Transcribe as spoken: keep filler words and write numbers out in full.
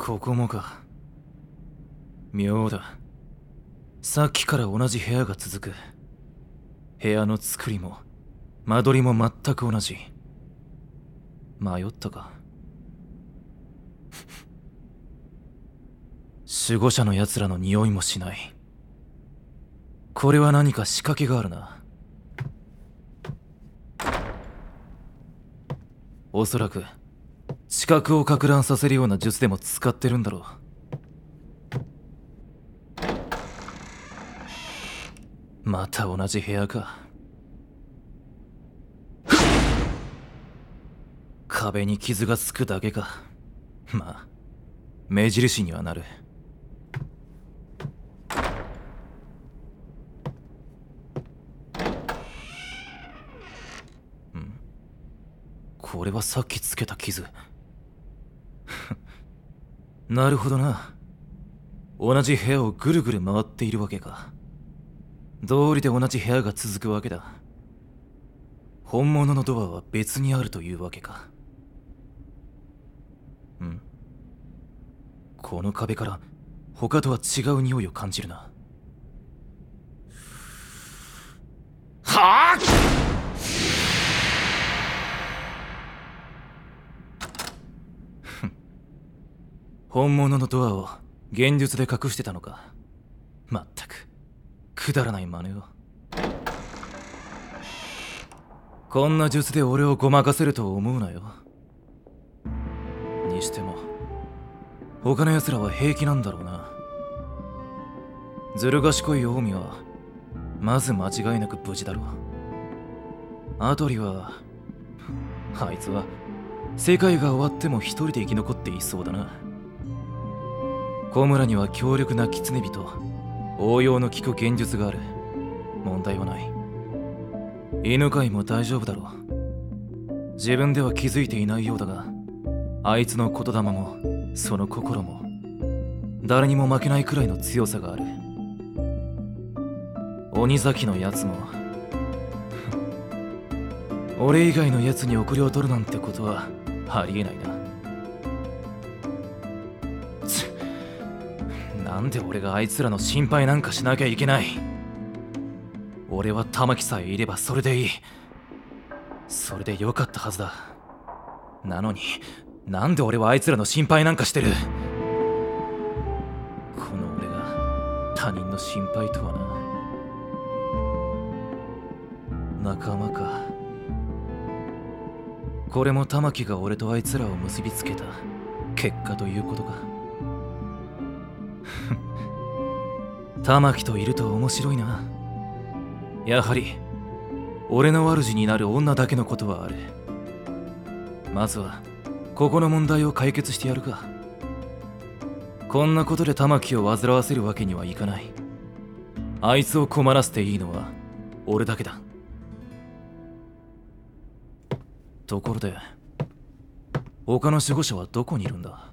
ここもか。妙だ。さっきから同じ部屋が続く。部屋の作りも間取りも全く同じ。迷ったか。守護者の奴らの匂いもしない。これは何か仕掛けがあるな。おそらく視覚を撹乱させるような術でも使ってるんだろう。また同じ部屋か。壁に傷がつくだけか。まあ目印にはなる。ん？これはさっきつけた傷。なるほどな。同じ部屋をぐるぐる回っているわけか。道理で同じ部屋が続くわけだ。本物のドアは別にあるというわけか。ん？この壁から他とは違う匂いを感じるな。はあ！本物のドアを現術で隠してたのか。まったくくだらない真似を。こんな術で俺をごまかせると思うなよ。にしても他の奴らは平気なんだろうな。ずる賢い近江はまず間違いなく無事だろう。アトリはあいつは世界が終わっても一人で生き残っていそうだな。小村には強力な狐火と応用の効く現術がある。問題はない。犬飼も大丈夫だろう。自分では気づいていないようだが、あいつの言霊もその心も誰にも負けないくらいの強さがある。鬼崎のやつも俺以外のやつに遅れを取るなんてことはありえないな。なんで俺があいつらの心配なんかしなきゃいけない。俺は玉木さえいればそれでいい。それでよかったはずだ。なのになんで俺はあいつらの心配なんかしてる。この俺が他人の心配とはな。仲間か。これも玉木が俺とあいつらを結びつけた結果ということか。玉木といると面白いな。やはり俺の主になる女だけのことはある。まずはここの問題を解決してやるか。こんなことで玉木を煩わせるわけにはいかない。あいつを困らせていいのは俺だけだ。ところで他の守護者はどこにいるんだ。